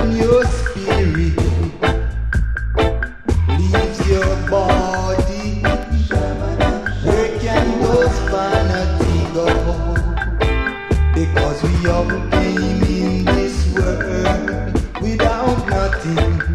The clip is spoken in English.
when your spirit leaves your body, where can those vanity go? Because we all came in this world without nothing.